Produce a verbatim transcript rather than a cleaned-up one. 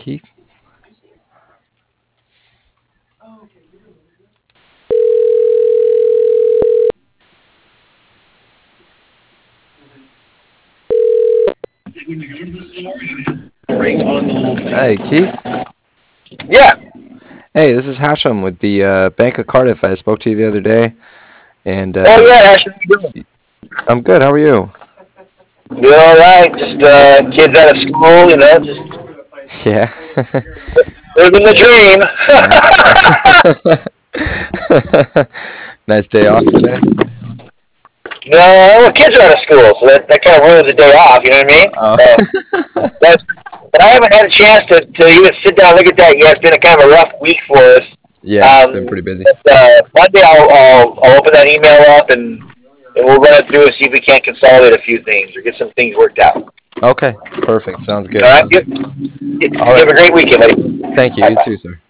Keith. Hey, Keith. Yeah. Hey, this is Hashem with the uh, Bank of Cardiff. I spoke to you the other day, and Oh uh, yeah, how should we do? I'm good. How are you? Doing all right. Just uh, kids out of school, you know, just Yeah. living the Yeah. dream. Nice. Nice day off today. No, well, kids are out of school, so that, that kind of ruins the day off. You know what I mean? Oh. So, but, but I haven't had a chance to, to even sit down and look at that yet. It's been a kind of a rough week for us. Yeah, it's been Um, pretty busy. but uh, Monday I'll, I'll I'll open that email up and and we'll run it through and see if we can't consolidate a few things or get some things worked out. Okay, perfect. Sounds All good. right. Sounds You, good. you All have right. a great weekend, buddy. Thank you. Bye You bye. too, sir.